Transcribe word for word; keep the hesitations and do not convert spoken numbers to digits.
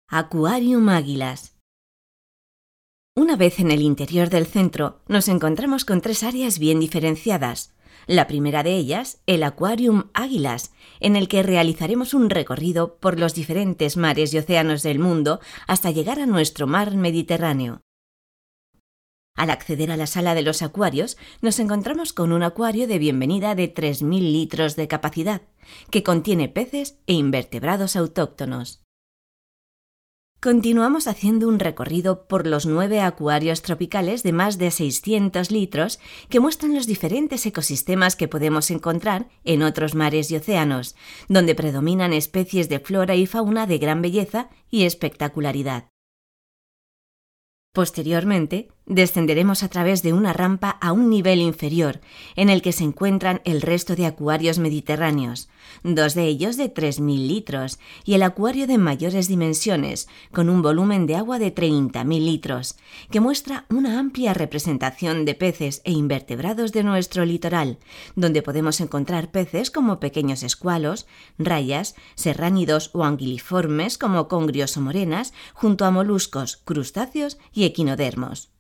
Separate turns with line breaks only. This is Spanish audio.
Aquarium Águilas. Una vez en el interior del centro, nos encontramos con tres áreas bien diferenciadas. La primera de ellas, el Aquarium Águilas, en el que realizaremos un recorrido por los diferentes mares y océanos del mundo hasta llegar a nuestro mar Mediterráneo. Al acceder a la sala de los acuarios, nos encontramos con un acuario de bienvenida de tres mil litros de capacidad, que contiene peces e invertebrados autóctonos. Continuamos haciendo un recorrido por los nueve acuarios tropicales de más de seiscientos litros que muestran los diferentes ecosistemas que podemos encontrar en otros mares y océanos, donde predominan especies de flora y fauna de gran belleza y espectacularidad. Posteriormente, descenderemos a través de una rampa a un nivel inferior, en el que se encuentran el resto de acuarios mediterráneos, dos de ellos de tres mil litros, y el acuario de mayores dimensiones, con un volumen de agua de treinta mil litros, que muestra una amplia representación de peces e invertebrados de nuestro litoral, donde podemos encontrar peces como pequeños escualos, rayas, serránidos o anguiliformes como congrios o morenas, junto a moluscos, crustáceos y equinodermos.